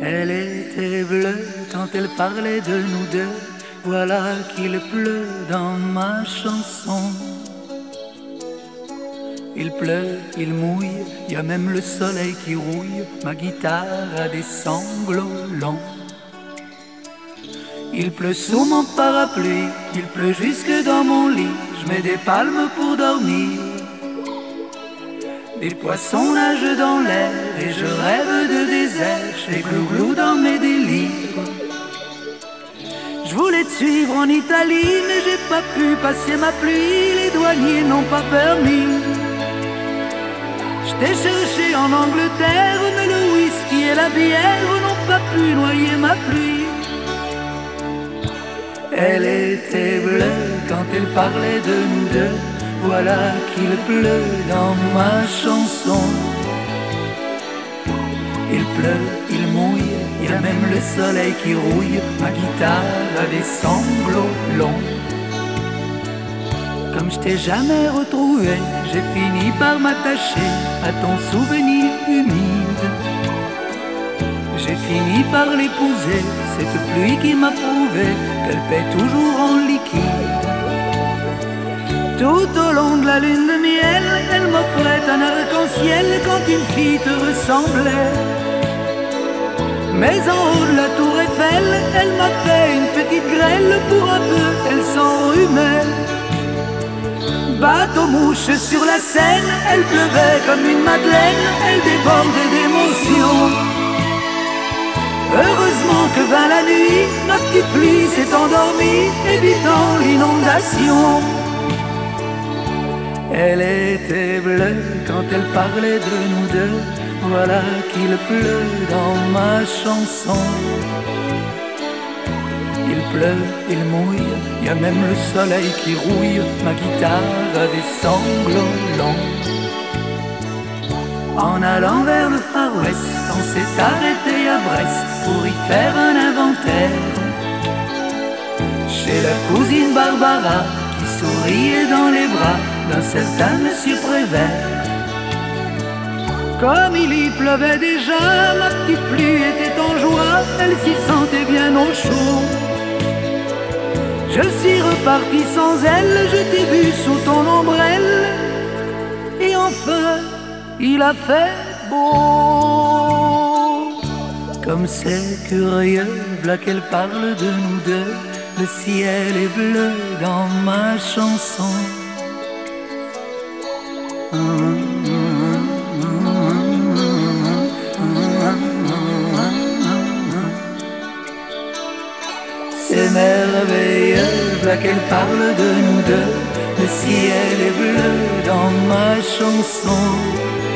Elle était bleue quand elle parlait de nous deux. Voilà qu'il pleut dans ma chanson. Il pleut, il mouille, y a même le soleil qui rouille. Ma guitare a des sanglots longs. Il pleut sous mon parapluie, il pleut jusque dans mon lit. Je mets des palmes pour dormir. Des poissons nagent dans l'air et je rêve de désert. Je fais glou-glou dans mes délires. Je voulais te suivre en Italie, mais j'ai pas pu passer ma pluie. Les douaniers n'ont pas permis. Je t'ai cherché en Angleterre, mais le whisky et la bière n'ont pas pu noyer ma pluie. Elle était bleue quand elle parlait de nous deux. Voilà qu'il pleut dans ma chanson. Il pleut, il mouille, y a même le soleil qui rouille. Ma guitare a des sanglots longs. Comme je t'ai jamais retrouvé, j'ai fini par m'attacher à ton souvenir humide. J'ai fini par l'épouser, cette pluie qui m'a prouvé qu'elle paie toujours en liquide. Tout au long de la lune de miel, elle m'offrait un arc-en-ciel quand une fille te ressemblait. Mais en haut de la tour Eiffel, elle m'a fait une petite grêle. Pour un peu, elle s'enrhumait. Bateau-mouche sur la Seine, elle pleuvait comme une madeleine. Elle débordait d'émotion. Heureusement que vint la nuit, ma petite pluie s'est endormie, évitant l'inondation. Elle était bleue quand elle parlait de nous deux. Voilà qu'il pleut dans ma chanson. Il pleut, il mouille, y a même le soleil qui rouille. Ma guitare a des sanglots longs. En allant vers le Far West, on s'est arrêté à Brest pour y faire un inventaire. Chez la cousine Barbara qui souriait dans les bras d'un certain monsieur Prévert. Comme il y pleuvait déjà, ma petite pluie était en joie. Elle s'y sentait bien au chaud. Je suis reparti sans elle, je t'ai vu sous ton ombrelle. Et enfin, il a fait beau. Comme c'est curieux, voilà qu'elle parle de nous deux. Le ciel est bleu dans ma chanson. C'est merveilleux, voilà qu'elle parle de nous deux. Le ciel est bleu dans ma chanson.